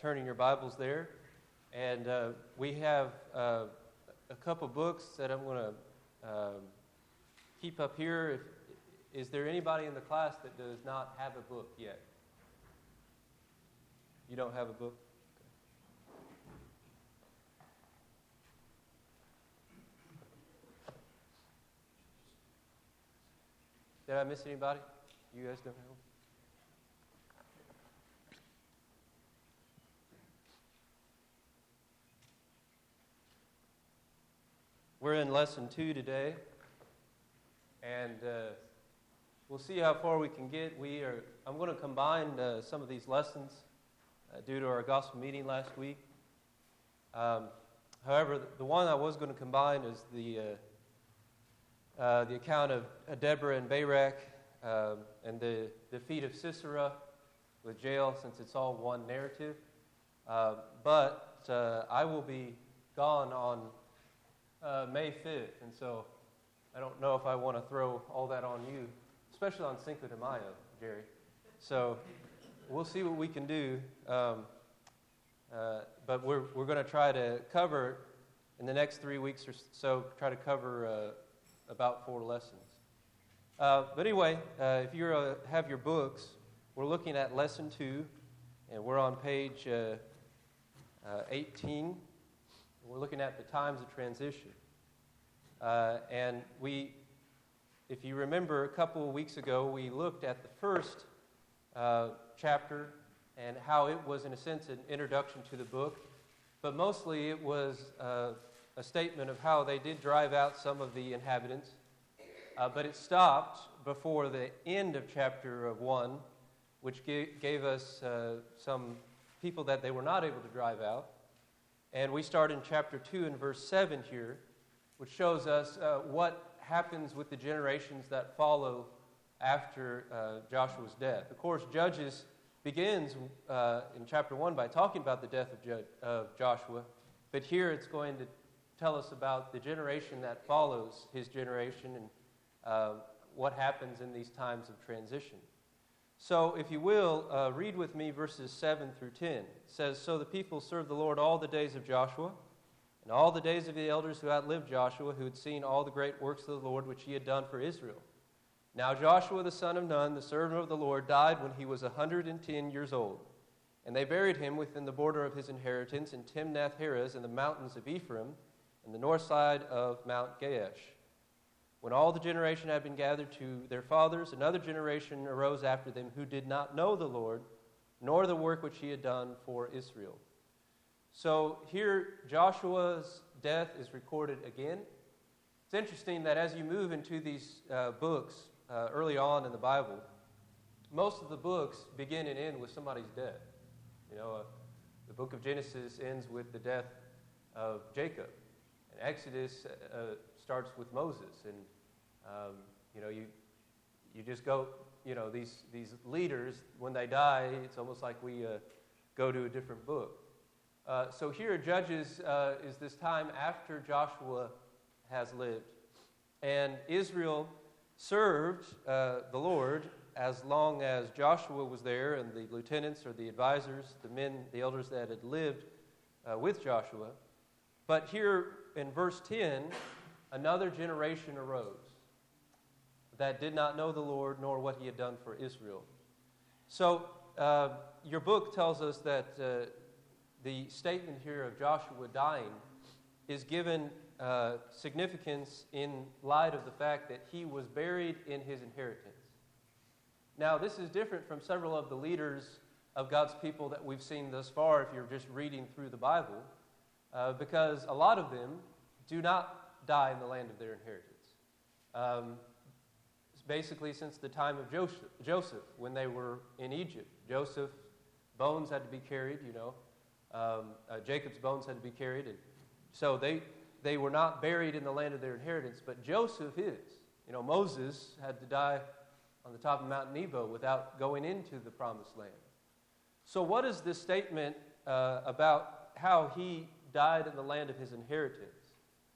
turning your Bibles there. And we have a couple books that I'm going to keep up here. Is there anybody in the class that does not have a book yet? You don't have a book? Did I miss anybody? You guys don't have one? We're in lesson 2 today, and we'll see how far we can get. I'm going to combine some of these lessons due to our gospel meeting last week. However, the one I was going to combine is the account of Deborah and Barak and the defeat of Sisera with Jael, since it's all one narrative. But I will be gone on May 5th, and so I don't know if I want to throw all that on you, especially on Cinco de Mayo, Jerry. So we'll see what we can do, but we're going to try to cover, in the next 3 weeks or so, try to cover about 4 lessons. But anyway, if you have your books, we're looking at lesson 2, and we're on page 18. We're looking at the times of transition. And if you remember, a couple of weeks ago, we looked at the first chapter and how it was, in a sense, an introduction to the book. But mostly it was a statement of how they did drive out some of the inhabitants. But it stopped before the end of chapter 1, which gave us some people that they were not able to drive out. And we start in chapter 2 and verse 7 here, which shows us what happens with the generations that follow after Joshua's death. Of course, Judges begins in chapter 1 by talking about the death of Joshua, but here it's going to tell us about the generation that follows his generation and what happens in these times of transition. So, if you will, read with me verses 7 through 10. It says, "So the people served the Lord all the days of Joshua, and all the days of the elders who outlived Joshua, who had seen all the great works of the Lord which he had done for Israel. Now Joshua the son of Nun, the servant of the Lord, died when he was 110 years old. And they buried him within the border of his inheritance in Timnath-Heres in the mountains of Ephraim, and the north side of Mount Gaash. When all the generation had been gathered to their fathers, another generation arose after them who did not know the Lord, nor the work which he had done for Israel." So here, Joshua's death is recorded again. It's interesting that as you move into these books early on in the Bible, most of the books begin and end with somebody's death. You know, the book of Genesis ends with the death of Jacob, and Exodus starts with Moses, and you just go, these leaders, when they die, it's almost like we go to a different book. So here, Judges is this time after Joshua has lived, and Israel served the Lord as long as Joshua was there, and the lieutenants or the advisors, the elders that had lived with Joshua. But here in verse 10, another generation arose that did not know the Lord nor what he had done for Israel. So your book tells us that the statement here of Joshua dying is given significance in light of the fact that he was buried in his inheritance. Now, this is different from several of the leaders of God's people that we've seen thus far if you're just reading through the Bible, because a lot of them do not die in the land of their inheritance. Basically since the time of Joseph, when they were in Egypt. Joseph's bones had to be carried, Jacob's bones had to be carried, and so they were not buried in the land of their inheritance, but Joseph is. Moses had to die on the top of Mount Nebo without going into the promised land. So what is this statement about how he died in the land of his inheritance?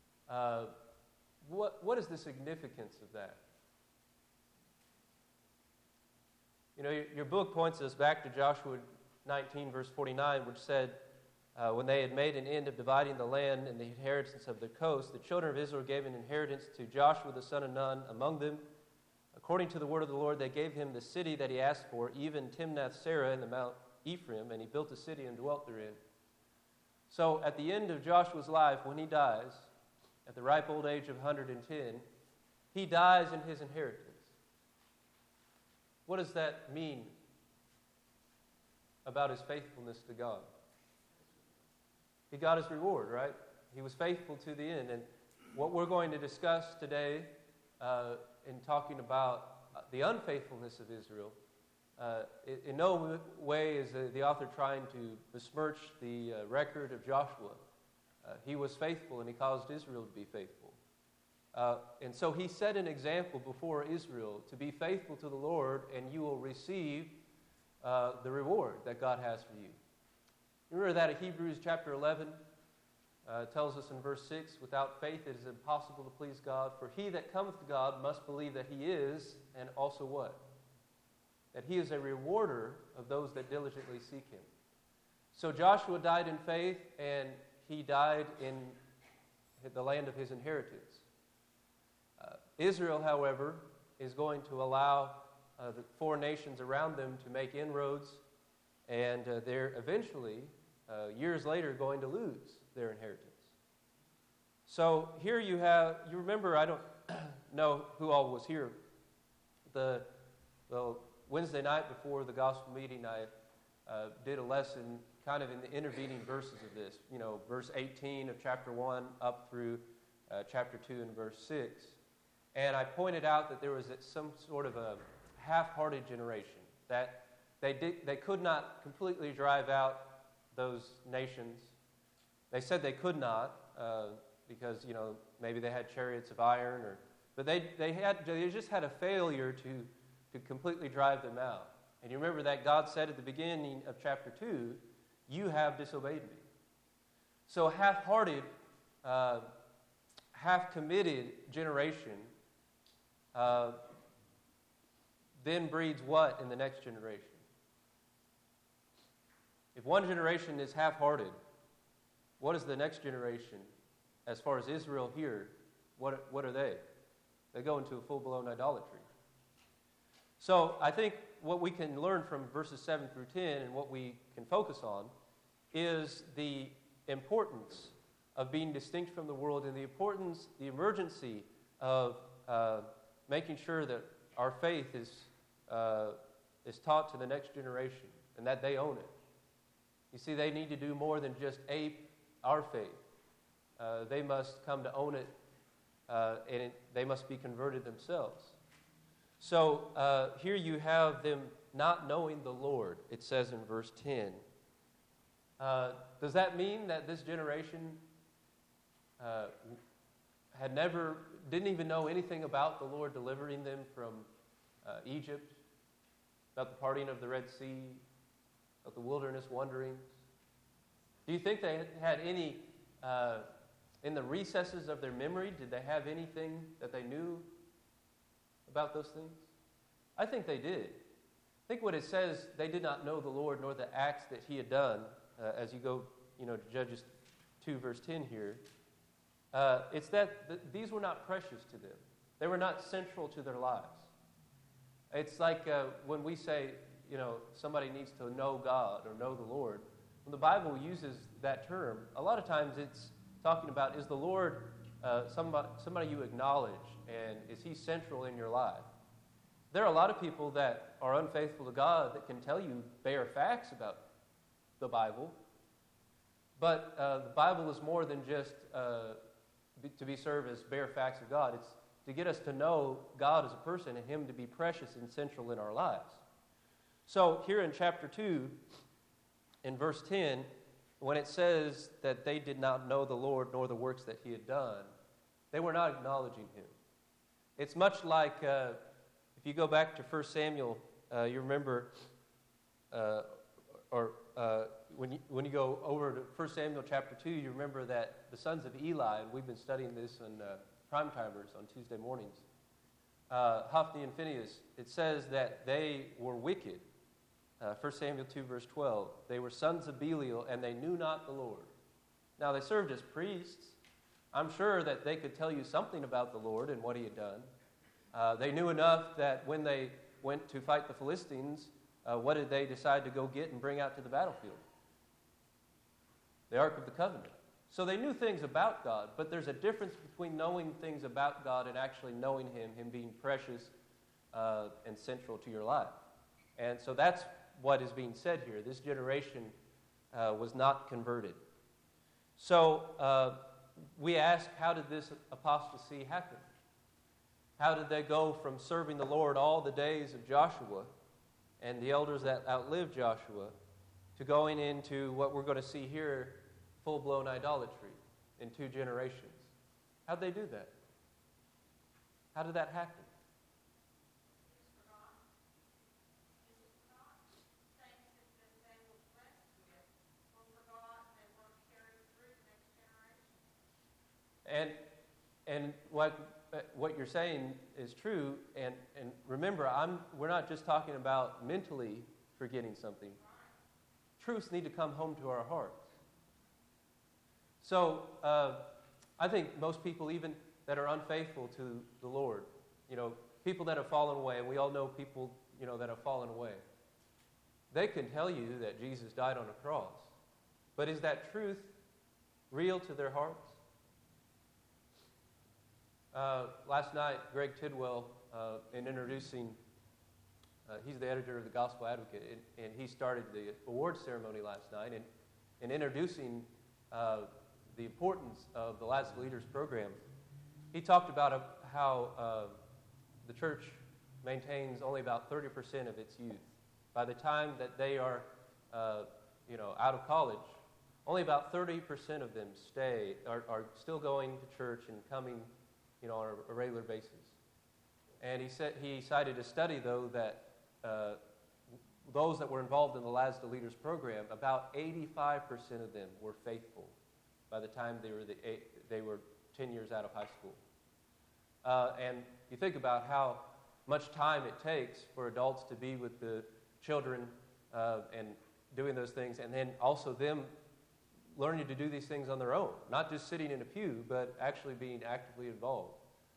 What is the significance of that? Your book points us back to Joshua 19, verse 49, which said, when they had made an end of dividing the land and the inheritance of the coast, the children of Israel gave an inheritance to Joshua the son of Nun among them. According to the word of the Lord, they gave him the city that he asked for, even Timnath-Serah in the Mount Ephraim, and he built a city and dwelt therein. So at the end of Joshua's life, when he dies, at the ripe old age of 110, he dies in his inheritance. What does that mean about his faithfulness to God? He got his reward, right? He was faithful to the end. And what we're going to discuss today in talking about the unfaithfulness of Israel, in no way is the author trying to besmirch the record of Joshua. He was faithful and he caused Israel to be faithful. And so he set an example before Israel to be faithful to the Lord, and you will receive the reward that God has for you. Remember that in Hebrews chapter 11 tells us in verse 6, without faith it is impossible to please God, for he that cometh to God must believe that he is, and also what? That he is a rewarder of those that diligently seek him. So Joshua died in faith, and he died in the land of his inheritance. Israel, however, is going to allow the four nations around them to make inroads, and they're eventually, years later, going to lose their inheritance. So here you remember, I don't know who all was here. The Wednesday night before the gospel meeting, I did a lesson kind of in the intervening verses of this, verse 18 of chapter 1 up through chapter 2 and verse 6. And I pointed out that there was some sort of a half-hearted generation, that they could not completely drive out those nations. They said they could not because maybe they had chariots of iron, but they just had a failure to completely drive them out. And you remember that God said at the beginning of chapter 2, "You have disobeyed me." So half-hearted, half-committed generation then breeds what in the next generation? If one generation is half-hearted, what is the next generation as far as Israel here? What are they? They go into a full-blown idolatry. So I think what we can learn from verses 7 through 10 and what we can focus on is the importance of being distinct from the world, and the emergency of making sure that our faith is taught to the next generation and that they own it. You see, they need to do more than just ape our faith. They must come to own it, and they must be converted themselves. So here you have them not knowing the Lord, it says in verse 10. Does that mean that this generation didn't even know anything about the Lord delivering them from Egypt, about the parting of the Red Sea, about the wilderness wanderings? Do you think they had any, in the recesses of their memory, did they have anything that they knew about those things? I think they did. I think what it says, they did not know the Lord nor the acts that he had done, as you go to Judges 2 verse 10 here. It's that these were not precious to them. They were not central to their lives. It's like when we say, somebody needs to know God or know the Lord. When the Bible uses that term, a lot of times it's talking about, is the Lord somebody you acknowledge, and is he central in your life? There are a lot of people that are unfaithful to God that can tell you bare facts about the Bible, but the Bible is more than just to be served as bare facts of God. It's to get us to know God as a person and him to be precious and central in our lives. So here in chapter 2, in verse 10, when it says that they did not know the Lord nor the works that he had done, they were not acknowledging him. It's much like if you go back to 1 Samuel, you remember, when you go over to 1 Samuel chapter 2, you remember that the sons of Eli, and we've been studying this in Prime Timers on Tuesday mornings, Hophni and Phinehas, it says that they were wicked. 1 Samuel 2, verse 12. They were sons of Belial, and they knew not the Lord. Now, they served as priests. I'm sure that they could tell you something about the Lord and what he had done. They knew enough that when they went to fight the Philistines, what did they decide to go get and bring out to the battlefield? The Ark of the Covenant. So they knew things about God, but there's a difference between knowing things about God and actually knowing him being precious and central to your life. And so that's what is being said here. This generation was not converted. So we ask, how did this apostasy happen? How did they go from serving the Lord all the days of Joshua and the elders that outlived Joshua to going into what we're going to see here, full-blown idolatry in 2 generations? How'd they do that? How did that happen? And what you're saying is true. And remember, we're not just talking about mentally forgetting something. Truths need to come home to our hearts. So I think most people, even that are unfaithful to the Lord, people that have fallen away, and we all know people, that have fallen away, they can tell you that Jesus died on a cross. But is that truth real to their hearts? Last night, Greg Tidwell, in introducing, he's the editor of the Gospel Advocate, and he started the awards ceremony last night, and in introducing the importance of the Last Leaders program, he talked about how the church maintains only about 30% of its youth. By the time that they are, out of college, only about 30% of them are still going to church and coming on a regular basis. And he cited a study, though, that those that were involved in the Last Leaders program, about 85% of them were faithful by the time they were 10 years out of high school. And you think about how much time it takes for adults to be with the children and doing those things, and then also them learning to do these things on their own, not just sitting in a pew, but actually being actively involved.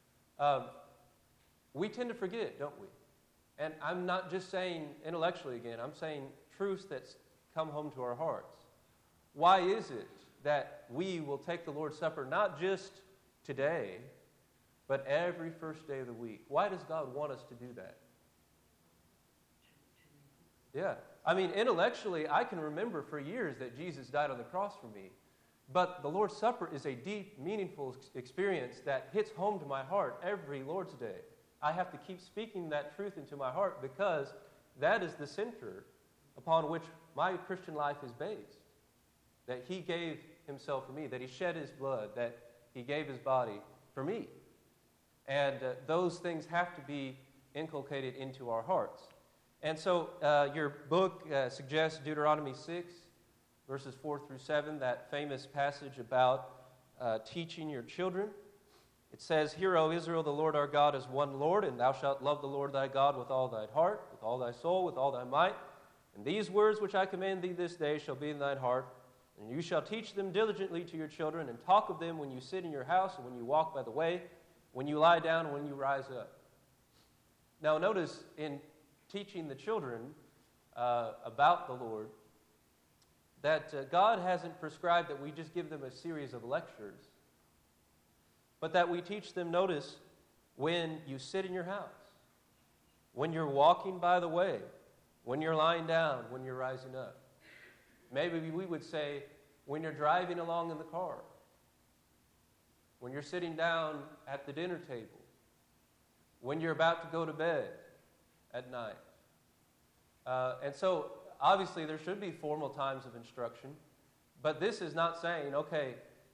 We tend to forget, don't we? And I'm not just saying intellectually again, I'm saying truths that come home to our hearts. Why is it that we will take the Lord's Supper not just today, but every first day of the week? Why does God want us to do that? Yeah. I mean, intellectually, I can remember for years that Jesus died on the cross for me. But the Lord's Supper is a deep, meaningful experience that hits home to my heart every Lord's Day. I have to keep speaking that truth into my heart because that is the center upon which my Christian life is based. That he gave himself for me, that he shed his blood, that he gave his body for me. And those things have to be inculcated into our hearts. And so your book suggests Deuteronomy 6, verses 4 through 7, that famous passage about teaching your children. It says, "Hear, O Israel, the Lord our God is one Lord, and thou shalt love the Lord thy God with all thy heart, with all thy soul, with all thy might. And these words which I command thee this day shall be in thine heart, and you shall teach them diligently to your children, and talk of them when you sit in your house, and when you walk by the way, when you lie down, and when you rise up." Now notice, in teaching the children about the Lord, that God hasn't prescribed that we just give them a series of lectures, but that we teach them, notice, when you sit in your house, when you're walking by the way, when you're lying down, when you're rising up. Maybe we would say, when you're driving along in the car, when you're sitting down at the dinner table, when you're about to go to bed at night. And so, obviously, there should be formal times of instruction, but this is not saying, okay,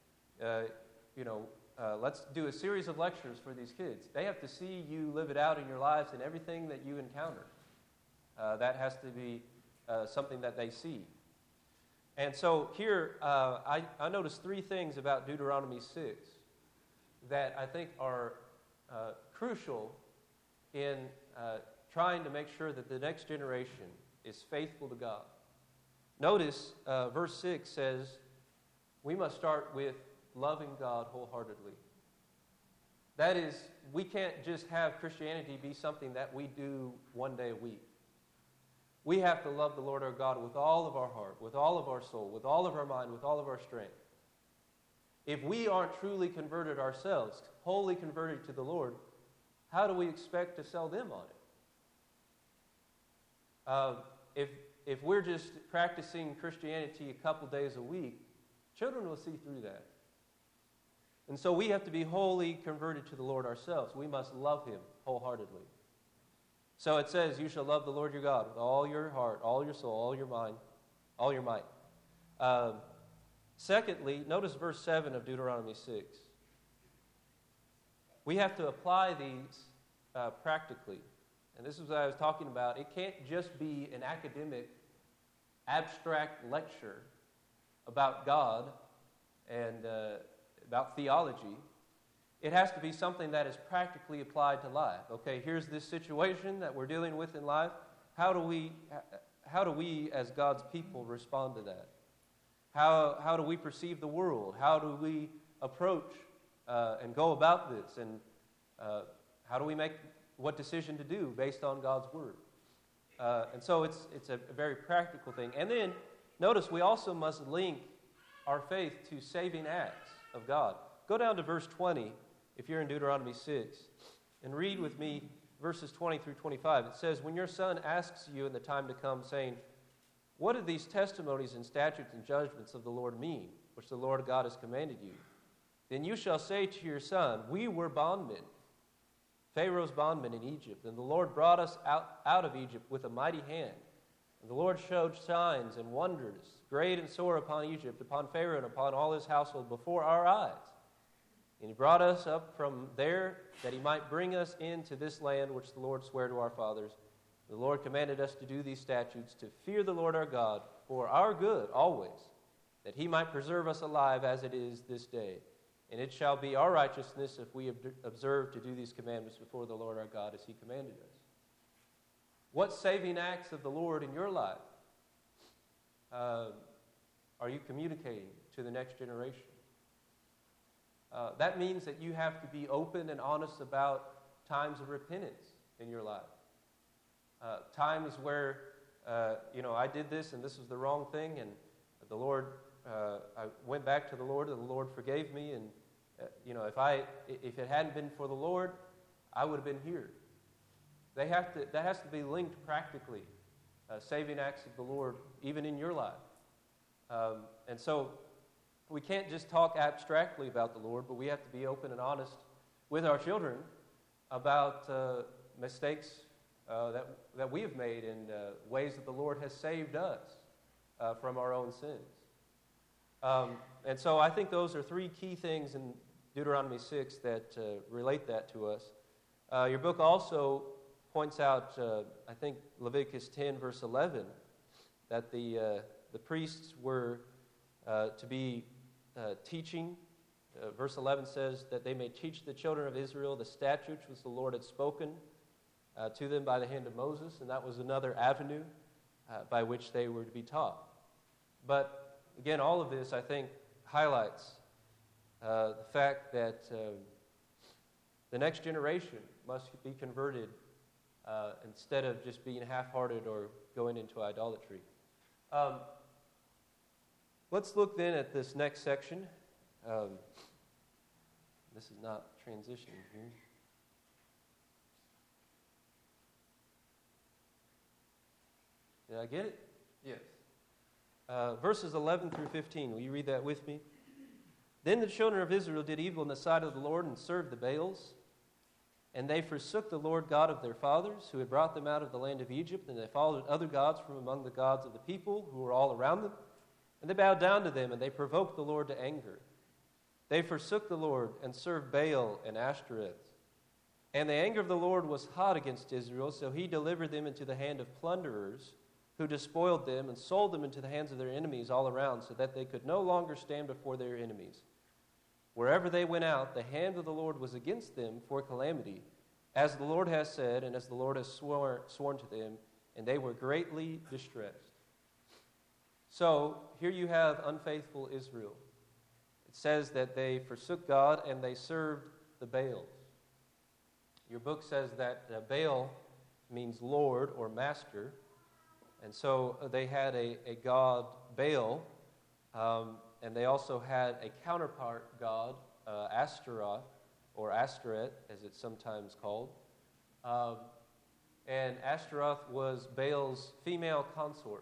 let's do a series of lectures for these kids. They have to see you live it out in your lives and everything that you encounter. That has to be something that they see. And so here, I noticed 3 things about Deuteronomy 6 that I think are crucial in trying to make sure that the next generation is faithful to God. Notice verse 6 says, we must start with loving God wholeheartedly. That is, we can't just have Christianity be something that we do one day a week. We have to love the Lord our God with all of our heart, with all of our soul, with all of our mind, with all of our strength. If we aren't truly converted ourselves, wholly converted to the Lord, how do we expect to sell them on it? If we're just practicing Christianity a couple days a week, children will see through that. And so we have to be wholly converted to the Lord ourselves. We must love Him wholeheartedly. So it says, you shall love the Lord your God with all your heart, all your soul, all your mind, all your might. Secondly, notice verse 7 of Deuteronomy 6. We have to apply these practically. And this is what I was talking about. It can't just be an academic, abstract lecture about God and about theology. It has to be something that is practically applied to life. Okay, here's this situation that we're dealing with in life. How do we as God's people respond to that? How do we perceive the world? How do we approach and go about this? And how do we make what decision to do based on God's Word? And so it's a very practical thing. And then, notice we also must link our faith to saving acts of God. Go down to verse 20, if you're in Deuteronomy 6, and read with me verses 20 through 25. It says, when your son asks you in the time to come, saying, what do these testimonies and statutes and judgments of the Lord mean, which the Lord God has commanded you? Then you shall say to your son, we were bondmen, Pharaoh's bondmen in Egypt, and the Lord brought us out of Egypt with a mighty hand. And the Lord showed signs and wonders, great and sore upon Egypt, upon Pharaoh and upon all his household before our eyes. And he brought us up from there that he might bring us into this land which the Lord sware to our fathers. The Lord commanded us to do these statutes, to fear the Lord our God for our good always, that he might preserve us alive as it is this day. And it shall be our righteousness if we observe to do these commandments before the Lord our God as he commanded us. What saving acts of the Lord in your life are you communicating to the next generation? That means that you have to be open and honest about times of repentance in your life. Times where, I did this and this was the wrong thing, and the Lord, I went back to the Lord and the Lord forgave me, and, if it hadn't been for the Lord, I would have been here. That has to be linked practically, saving acts of the Lord, even in your life. And so we can't just talk abstractly about the Lord, but we have to be open and honest with our children about mistakes that we have made and ways that the Lord has saved us from our own sins. And so I think those are three key things in Deuteronomy 6 that relate that to us. Your book also points out, I think, Leviticus 10, verse 11, that the priests were to be teaching. Verse 11 says that they may teach the children of Israel the statutes which the Lord had spoken to them by the hand of Moses, and that was another avenue by which they were to be taught. But again, all of this, I think, highlights the fact that the next generation must be converted instead of just being half-hearted or going into idolatry. Let's look then at this next section. This is not transitioning here. Did I get it? Yes. Verses 11 through 15. Will you read that with me? Then the children of Israel did evil in the sight of the Lord and served the Baals. And they forsook the Lord God of their fathers, who had brought them out of the land of Egypt, and they followed other gods from among the gods of the people who were all around them. And they bowed down to them, and they provoked the Lord to anger. They forsook the Lord and served Baal and Ashtoreth. And the anger of the Lord was hot against Israel, so he delivered them into the hand of plunderers, who despoiled them and sold them into the hands of their enemies all around, so that they could no longer stand before their enemies. Wherever they went out, the hand of the Lord was against them for calamity, as the Lord has said, and as the Lord has sworn to them, and they were greatly distressed. So here you have unfaithful Israel. It says that they forsook God and they served the Baals. Your book says that Baal means Lord or Master, and so they had a god, Baal, and they also had a counterpart god, Ashtaroth, or Ashtoreth, as it's sometimes called. And Ashtaroth was Baal's female consort.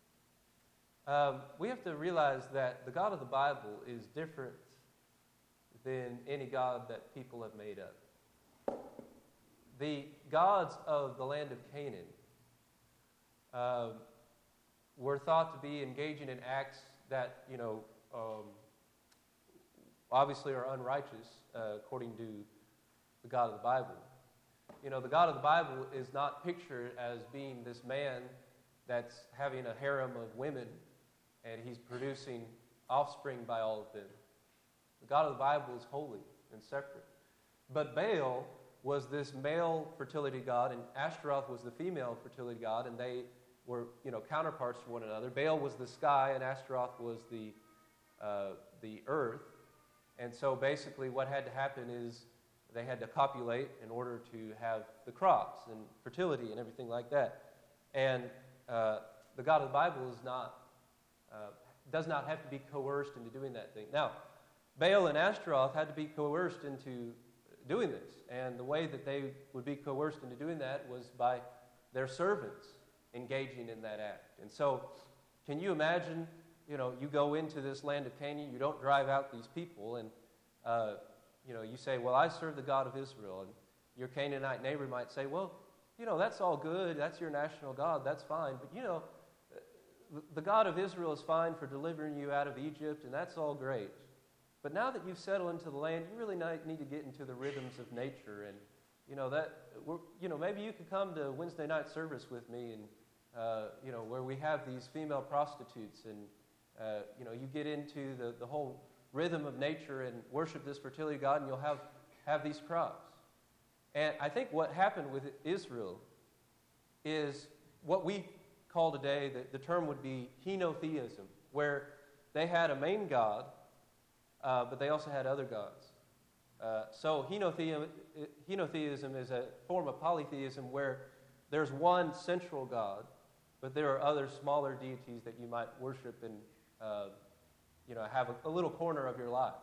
We have to realize that the God of the Bible is different than any god that people have made up. The gods of the land of Canaan were thought to be engaging in acts that, obviously are unrighteous according to the God of the Bible. The God of the Bible is not pictured as being this man that's having a harem of women and he's producing offspring by all of them. The God of the Bible is holy and separate. But Baal was this male fertility god, and Ashtaroth was the female fertility god, and they were, counterparts to one another. Baal was the sky, and Ashtaroth was the earth. And so basically what had to happen is they had to copulate in order to have the crops and fertility and everything like that. And the God of the Bible does not have to be coerced into doing that thing. Now, Baal and Ashtaroth had to be coerced into doing this. And the way that they would be coerced into doing that was by their servants engaging in that act. And so, can you imagine, you go into this land of Canaan, you don't drive out these people, and, you say, well, I serve the God of Israel. And your Canaanite neighbor might say, well, that's all good. That's your national God. That's fine. But, the God of Israel is fine for delivering you out of Egypt, and that's all great. But now that you've settled into the land, you really need to get into the rhythms of nature. And, maybe you could come to Wednesday night service with me and, where we have these female prostitutes and, you get into the whole rhythm of nature and worship this fertility god, and you'll have these crops. And I think what happened with Israel is what we call today, the term would be henotheism, where they had a main god, but they also had other gods. So henotheism is a form of polytheism where there's one central god, but there are other smaller deities that you might worship and have a little corner of your life.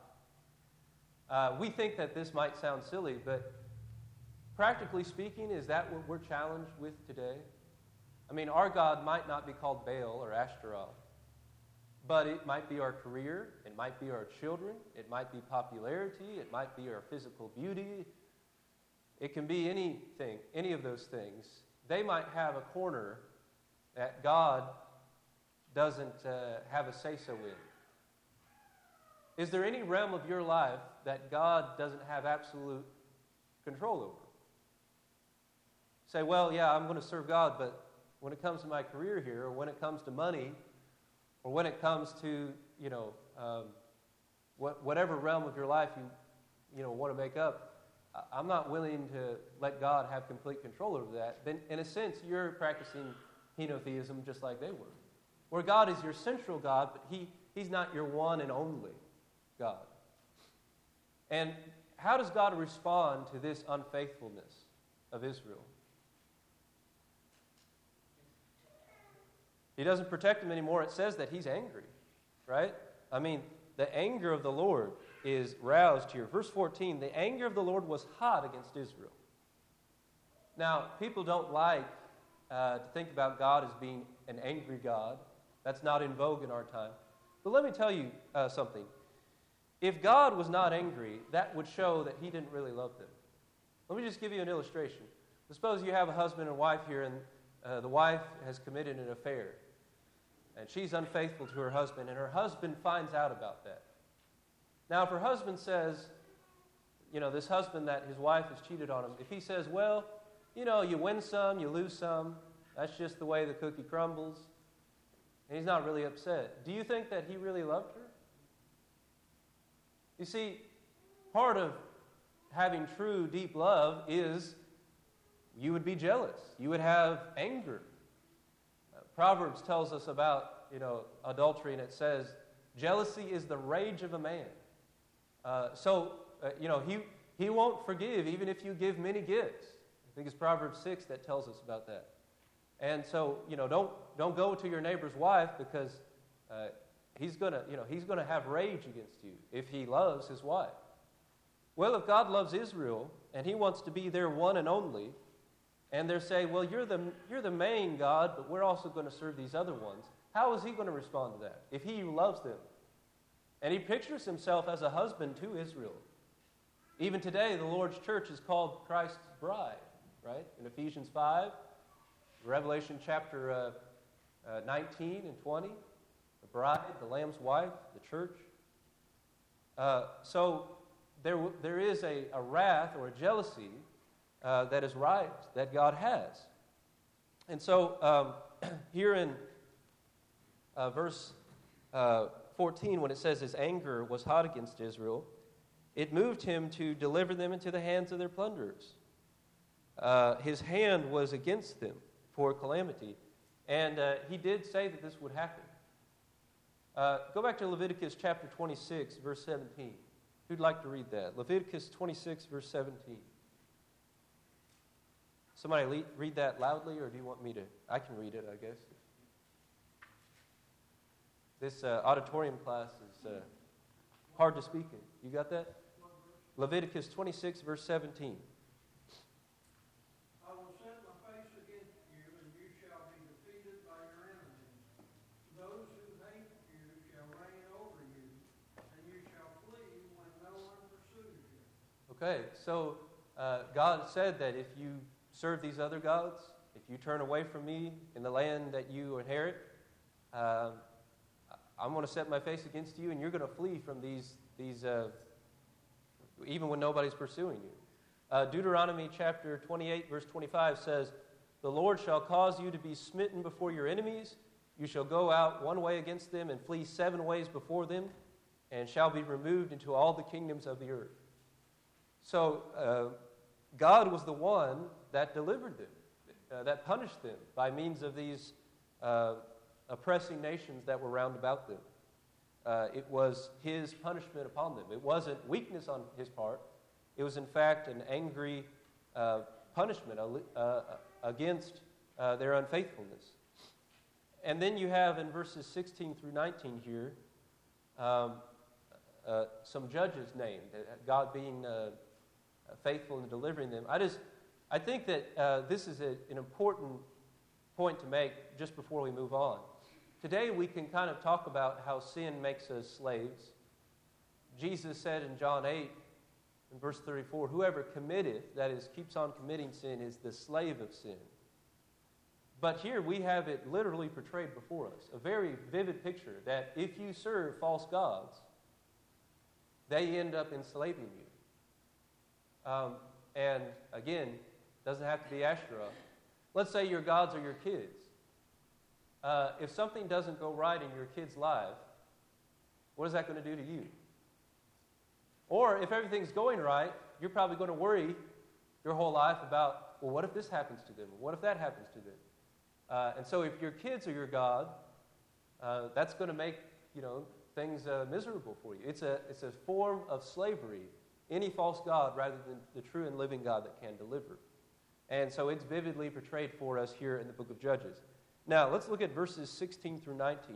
We think that this might sound silly, but practically speaking, is that what we're challenged with today? I mean, our God might not be called Baal or Ashtaroth, but it might be our career, it might be our children, it might be popularity, it might be our physical beauty. It can be anything, any of those things. They might have a corner that God doesn't have a say-so in. Is there any realm of your life that God doesn't have absolute control over? Say, well, yeah, I'm going to serve God, but when it comes to my career here, or when it comes to money, or when it comes to, whatever realm of your life you want to make up, I'm not willing to let God have complete control over that. Then, in a sense, you're practicing henotheism just like they were, where God is your central God, but He's not your one and only God. And how does God respond to this unfaithfulness of Israel? He doesn't protect them anymore. It says that He's angry, right? I mean, the anger of the Lord is roused here. Verse 14, the anger of the Lord was hot against Israel. Now, people don't like to think about God as being an angry God. That's not in vogue in our time. But let me tell you something. If God was not angry, that would show that He didn't really love them. Let me just give you an illustration. Suppose you have a husband and wife here, and the wife has committed an affair. And she's unfaithful to her husband, and her husband finds out about that. Now, if her husband says, this husband that his wife has cheated on him, if he says, well, you win some, you lose some, that's just the way the cookie crumbles, and he's not really upset, do you think that he really loved her? You see, part of having true, deep love is you would be jealous. You would have anger. Proverbs tells us about, adultery, and it says, jealousy is the rage of a man. He won't forgive even if you give many gifts. I think it's Proverbs 6 that tells us about that. And so, don't go to your neighbor's wife because he's gonna have rage against you if he loves his wife. Well, if God loves Israel and he wants to be their one and only, and they're saying, well, you're the main God, but we're also going to serve these other ones, how is he going to respond to that if he loves them? And he pictures himself as a husband to Israel. Even today, the Lord's church is called Christ's bride, right? In Ephesians 5, Revelation chapter 19 and 20, the bride, the Lamb's wife, the church. So there is a wrath or a jealousy that is right, that God has. And so here in verse 14, when it says his anger was hot against Israel, it moved him to deliver them into the hands of their plunderers. His hand was against them for calamity. And he did say that this would happen. Go back to Leviticus chapter 26, verse 17. Who'd like to read that? Leviticus 26, verse 17. Somebody read that loudly, or do you want me to? I can read it, I guess. This auditorium class is hard to speak in. You got that? Leviticus 26, verse 17. I will set my face against you, and you shall be defeated by your enemies. Those who hate you shall reign over you, and you shall flee when no one pursues you. Okay, so God said that if you serve these other gods, if you turn away from me in the land that you inherit, I'm going to set my face against you, and you're going to flee from these even when nobody's pursuing you. Deuteronomy chapter 28, verse 25 says, the Lord shall cause you to be smitten before your enemies. You shall go out one way against them and flee 7 ways before them, and shall be removed into all the kingdoms of the earth. So God was the one that delivered them, that punished them by means of these oppressing nations that were round about them. It was his punishment upon them. It wasn't weakness on his part. It was, in fact, an angry punishment against their unfaithfulness. And then you have in verses 16 through 19 here some judges named, God being faithful in delivering them. I think that this is an important point to make just before we move on. Today we can kind of talk about how sin makes us slaves. Jesus said in John 8, in verse 34, whoever committeth, that is, keeps on committing sin, is the slave of sin. But here we have it literally portrayed before us, a very vivid picture that if you serve false gods, they end up enslaving you. And again, it doesn't have to be Asherah. Let's say your gods are your kids. If something doesn't go right in your kid's life, what is that going to do to you? Or if everything's going right, you're probably going to worry your whole life about, well, what if this happens to them? What if that happens to them? And so if your kids are your God, that's going to make things miserable for you. It's a form of slavery, any false god rather than the true and living God that can deliver. And so it's vividly portrayed for us here in the book of Judges. Now, let's look at verses 16 through 19.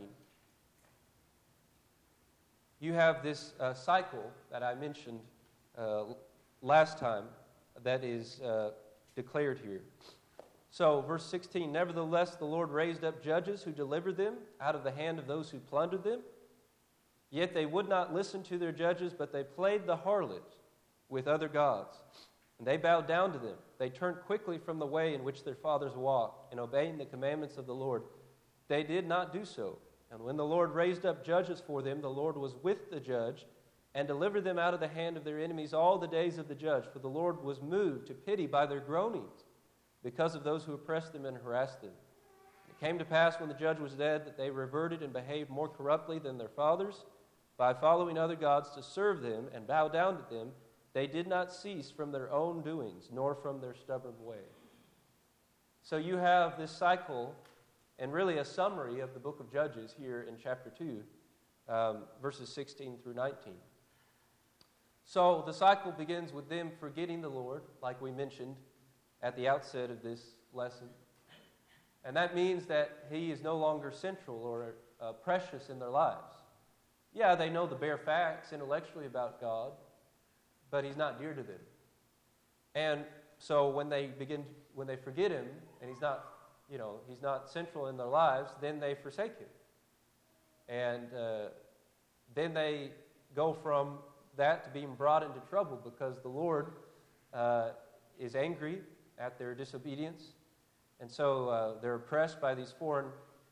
You have this cycle that I mentioned last time that is declared here. So, verse 16, nevertheless, the Lord raised up judges who delivered them out of the hand of those who plundered them. Yet they would not listen to their judges, but they played the harlot with other gods. And they bowed down to them. They turned quickly from the way in which their fathers walked, in obeying the commandments of the Lord. They did not do so. And when the Lord raised up judges for them, the Lord was with the judge, and delivered them out of the hand of their enemies all the days of the judge. For the Lord was moved to pity by their groanings, because of those who oppressed them and harassed them. It came to pass when the judge was dead that they reverted and behaved more corruptly than their fathers, by following other gods to serve them and bow down to them. They did not cease from their own doings, nor from their stubborn way. So you have this cycle and really a summary of the book of Judges here in chapter 2, verses 16 through 19. So the cycle begins with them forgetting the Lord, like we mentioned at the outset of this lesson. And that means that He is no longer central or precious in their lives. Yeah, they know the bare facts intellectually about God, but He's not dear to them. And so when they forget Him, and He's not central in their lives, then they forsake Him. And then they go from that to being brought into trouble because the Lord is angry at their disobedience. And so they're oppressed by these foreign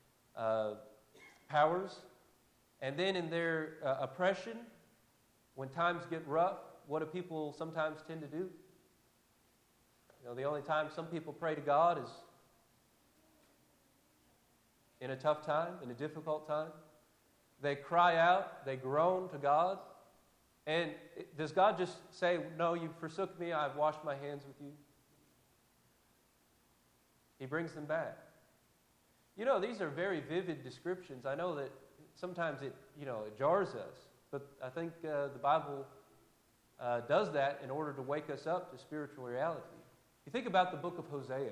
powers. And then in their oppression, when times get rough, what do people sometimes tend to do? The only time some people pray to God is in a tough time, in a difficult time. They cry out, they groan to God. And does God just say, no, you forsook me, I've washed my hands with you? He brings them back. These are very vivid descriptions. I know that sometimes it jars us, but I think the Bible does that in order to wake us up to spiritual reality. You think about the book of Hosea.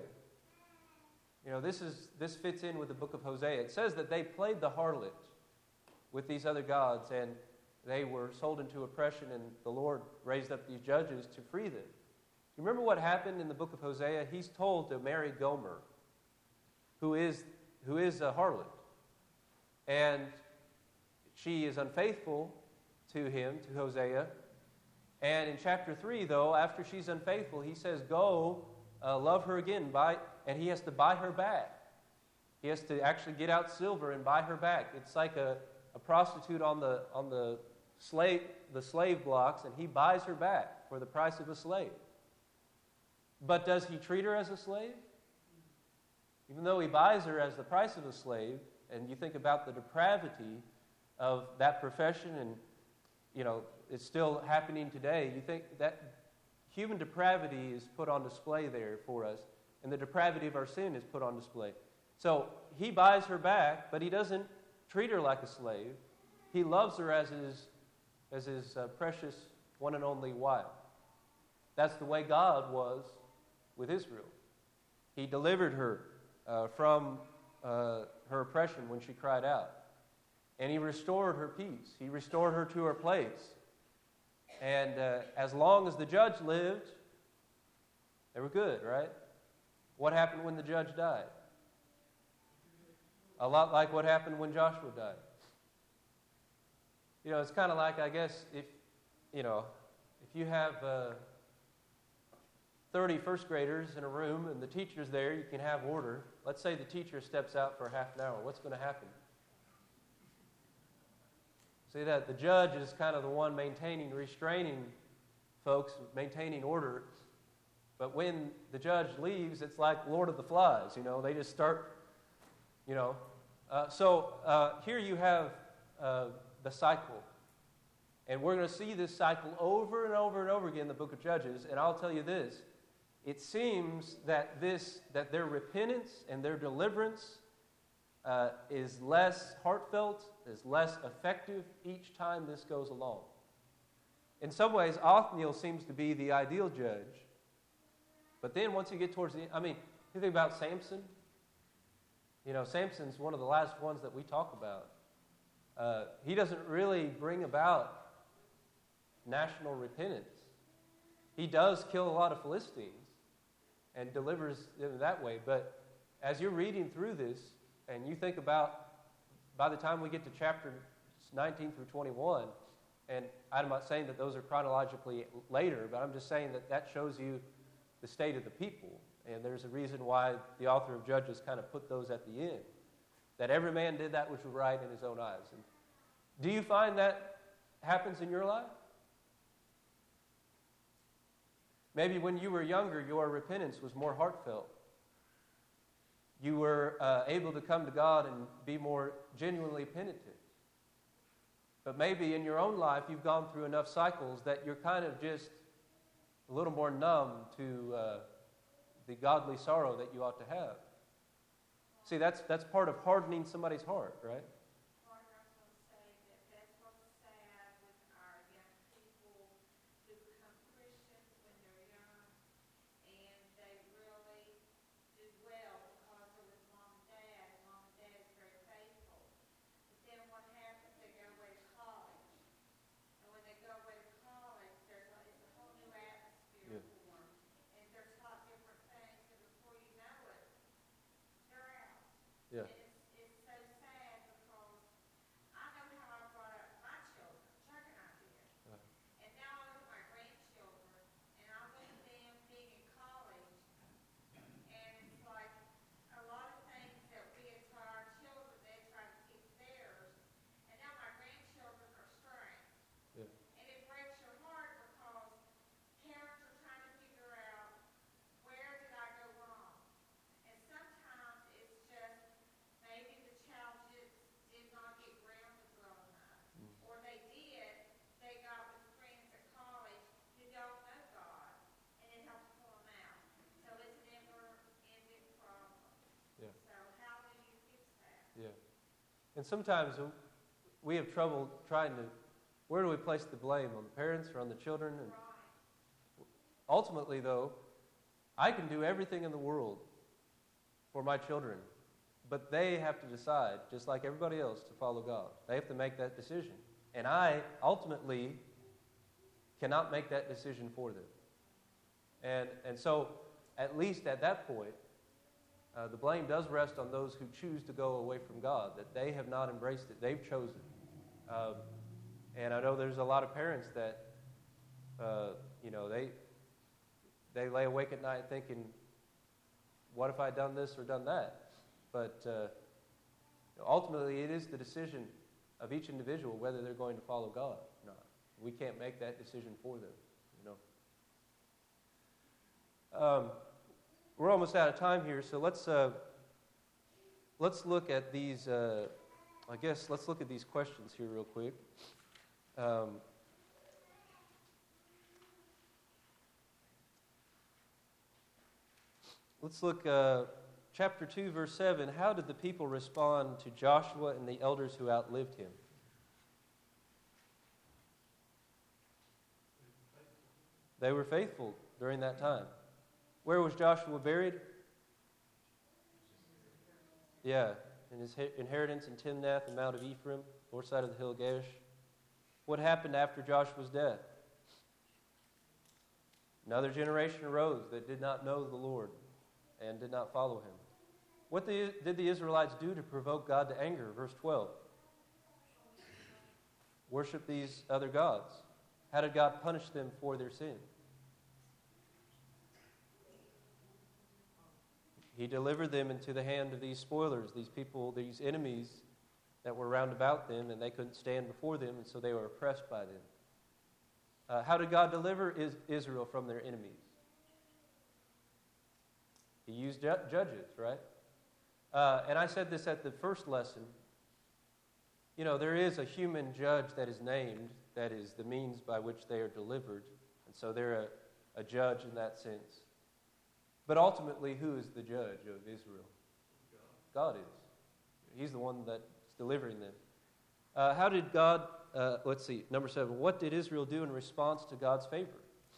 This fits in with the book of Hosea. It says that they played the harlot with these other gods, and they were sold into oppression, and the Lord raised up these judges to free them. You remember what happened in the book of Hosea? He's told to marry Gomer, who is a harlot. And she is unfaithful to him, to Hosea. And in chapter 3, though, after she's unfaithful, he says, go, love her again, and he has to buy her back. He has to actually get out silver and buy her back. It's like a prostitute on the slave blocks, and he buys her back for the price of a slave. But does he treat her as a slave? Even though he buys her as the price of a slave, and you think about the depravity of that profession, and it's still happening today, you think that human depravity is put on display there for us, and the depravity of our sin is put on display. So he buys her back, but he doesn't treat her like a slave. He loves her as his precious one and only wife. That's the way God was with Israel. He delivered her from her oppression when she cried out. And He restored her peace. He restored her to her place. And as long as the judge lived, they were good, right? What happened when the judge died? A lot like what happened when Joshua died. It's kind of like, I guess, if you have 30 first graders in a room and the teacher's there, you can have order. Let's say the teacher steps out for half an hour. What's going to happen? See that the judge is kind of the one restraining folks, maintaining order. But when the judge leaves, it's like Lord of the Flies. They just start, So here you have the cycle. And we're going to see this cycle over and over and over again in the book of Judges. And I'll tell you this. It seems that their repentance and their deliverance is less heartfelt, is less effective each time this goes along. In some ways, Othniel seems to be the ideal judge. But then once you get towards the end, you think about Samson. Samson's one of the last ones that we talk about. He doesn't really bring about national repentance. He does kill a lot of Philistines and delivers them that way. But as you're reading through this, and you think about, by the time we get to chapter 19 through 21, and I'm not saying that those are chronologically later, but I'm just saying that shows you the state of the people. And there's a reason why the author of Judges kind of put those at the end. That every man did that which was right in his own eyes. And do you find that happens in your life? Maybe when you were younger, your repentance was more heartfelt. You were able to come to God and be more genuinely penitent. But maybe in your own life, you've gone through enough cycles that you're kind of just a little more numb to the godly sorrow that you ought to have. See, that's part of hardening somebody's heart, right? Mark, I was going to say that's what's sad with our young people who become Christians when they're young, and they really do well because they're with mom and dad is very faithful. But then what happens, they go away to college. And when they go away to college, it's a whole new atmosphere for them. And they're taught different things, and before you know it, they're out. Yeah. And it's so sad because I know how I brought up my children, Chuck and I did. And now I look at my grandchildren, and I look at them being in college, and it's like a lot of things that we had taught our children, they try to teach theirs, and now my grandchildren are straying. Yeah. And it breaks your heart because parents are trying to figure out, where did I go wrong? And sometimes it's just maybe the child just did not get grounded well enough. Or they got with friends at college who don't know God, and it helps pull them out. So it's a never-ending problem. Yeah. So how do you fix that? Yeah. And sometimes we have trouble trying to, where do we place the blame? On the parents or on the children? And Right. ultimately, though, I can do everything in the world for my children, but they have to decide, just like everybody else, to follow God. They have to make that decision. And I ultimately cannot make that decision for them. And so, at least at that point, the blame does rest on those who choose to go away from God, that they have not embraced it. They've chosen. And I know there's a lot of parents that, they lay awake at night thinking, what if I had done this or done that? But ultimately, it is the decision of each individual whether they're going to follow God or not. We can't make that decision for them, We're almost out of time here, so let's look at these. Let's look at these questions here real quick. Let's look chapter 2, verse 7. How did the people respond to Joshua and the elders who outlived him? They were faithful during that time. Where was Joshua buried? Yeah, in his inheritance in Timnath and Mount of Ephraim, north side of the hill Gash. What happened after Joshua's death? Another generation arose that did not know the Lord and did not follow him. What did the Israelites do to provoke God to anger? Verse 12. Worship these other gods. How did God punish them for their sin? He delivered them into the hand of these spoilers, these people, these enemies that were round about them, and they couldn't stand before them, and so they were oppressed by them. How did God deliver Israel from their enemies? He used judges, right? And I said this at the first lesson. There is a human judge that is named, that is the means by which they are delivered, and so they're a judge in that sense. But ultimately, who is the judge of Israel? God is. He's the one that's delivering them. How did God, number 7. What did Israel do in response to God's favor?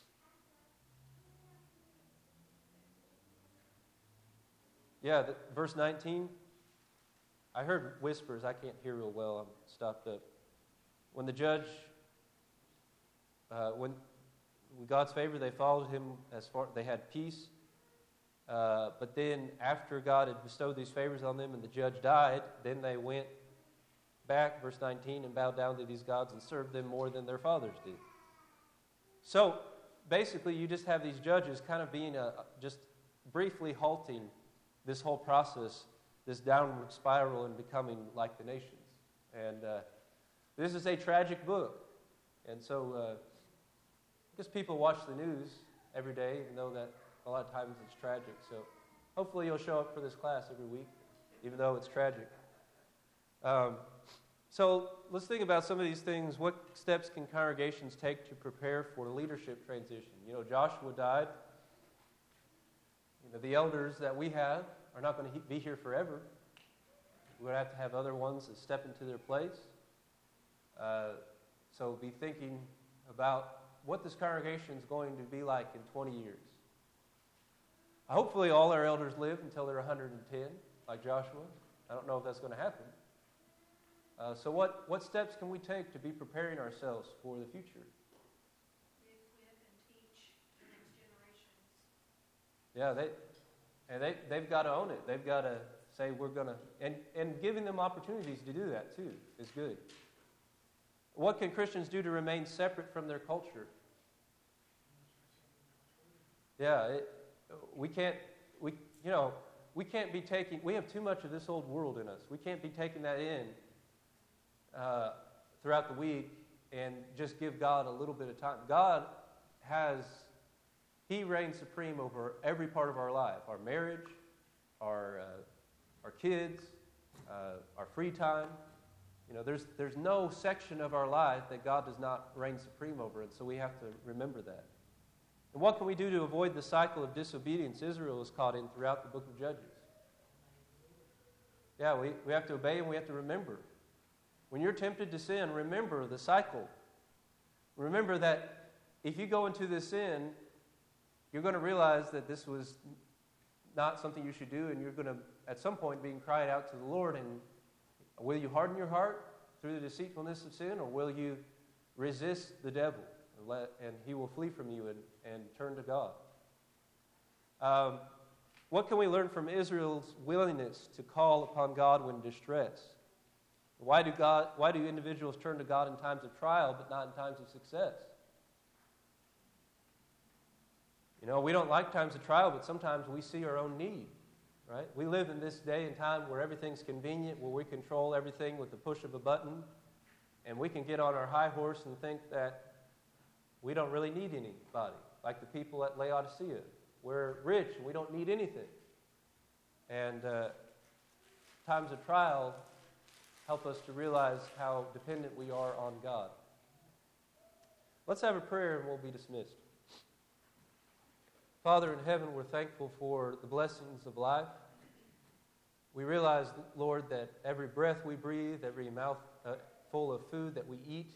Yeah, verse 19. I heard whispers. I can't hear real well. I'm stopped up. When the judge, when with God's favor, they followed him as far, they had peace. But then after God had bestowed these favors on them and the judge died, then they went back, verse 19, and bowed down to these gods and served them more than their fathers did. So basically, you just have these judges kind of being just briefly halting this whole process, this downward spiral and becoming like the nations. And this is a tragic book. And so because people watch the news every day, even though that a lot of times it's tragic. So hopefully you'll show up for this class every week, even though it's tragic. So let's think about some of these things. What steps can congregations take to prepare for leadership transition? Joshua died. The elders that we have are not going to be here forever. We're going to have other ones that step into their place. So be thinking about what this congregation is going to be like in 20 years. Hopefully all our elders live until they're 110, like Joshua. I don't know if that's going to happen. So what steps can we take to be preparing ourselves for the future? Live with and teach the next generations. Yeah, they've got to own it. They've got to say we're going to, and giving them opportunities to do that too is good. What can Christians do to remain separate from their culture? Yeah, we can't be taking, we have too much of this old world in us. We can't be taking that in throughout the week and just give God a little bit of time. God He reigns supreme over every part of our life, our marriage, our kids, our free time. There's no section of our life that God does not reign supreme over, and so we have to remember that. And what can we do to avoid the cycle of disobedience Israel is caught in throughout the book of Judges? Yeah, we have to obey and we have to remember. When you're tempted to sin, remember the cycle. Remember that if you go into this sin, you're going to realize that this was not something you should do, and you're going to, at some point, being cried out to the Lord. And will you harden your heart through the deceitfulness of sin, or will you resist the devil and he will flee from you and turn to God? What can we learn from Israel's willingness to call upon God when distressed? Why do individuals turn to God in times of trial but not in times of success? We don't like times of trial, but sometimes we see our own need, right? We live in this day and time where everything's convenient, where we control everything with the push of a button, and we can get on our high horse and think that we don't really need anybody, like the people at Laodicea. We're rich and we don't need anything. And times of trial help us to realize how dependent we are on God. Let's have a prayer and we'll be dismissed. Father in heaven, we're thankful for the blessings of life. We realize, Lord, that every breath we breathe, every mouth full of food that we eat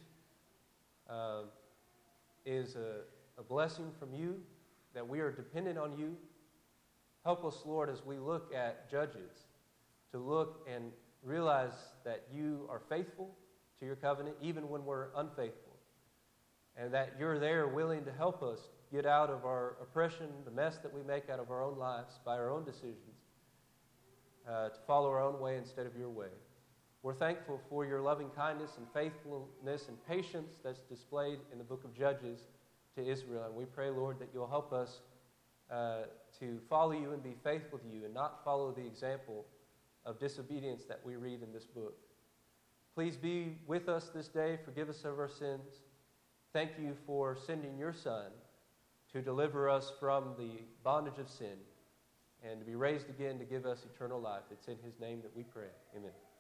is a blessing from you, that we are dependent on you. Help us, Lord, as we look at Judges, to look and realize that you are faithful to your covenant, even when we're unfaithful, and that you're there willing to help us get out of our oppression, the mess that we make out of our own lives by our own decisions, to follow our own way instead of your way. We're thankful for your loving kindness and faithfulness and patience that's displayed in the book of Judges to Israel. And we pray, Lord, that you'll help us to follow you and be faithful to you and not follow the example of disobedience that we read in this book. Please be with us this day. Forgive us of our sins. Thank you for sending your Son to deliver us from the bondage of sin and to be raised again to give us eternal life. It's in his name that we pray. Amen.